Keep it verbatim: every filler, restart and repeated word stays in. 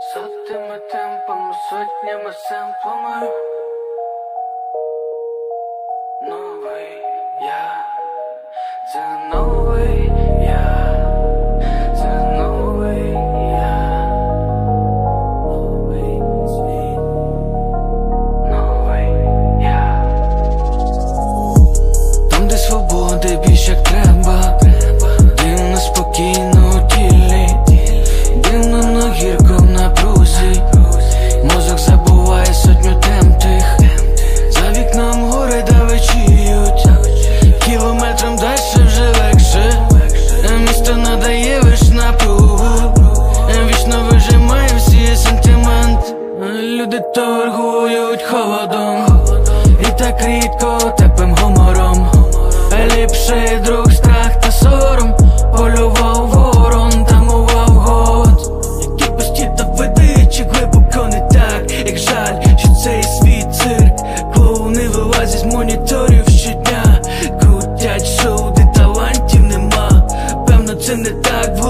Сотими темпами, сотнями семплами. Новий я, це новий я, це новий я, новий світ, новий я. Там, де свободи більш як треба, дивно спокійно у тілі, дивно, но гірко в напрузі. Мозок забуває сотню тем тих. За вікном гори давичіють, кілометром дальше вже легше. Місто надає виш напругу, вічно вижимає всі сентимент. Люди торгують холодом, і так рідко теплим гумором. Ліпший друг, страх та сором. Полював ворон, тамував год. Які пусті та види, чи глибоко не так. Як жаль, що цей світ цирк. Клоуни вилазять з моніторів щодня, крутять шоу, де талантів нема. Певно, це не так.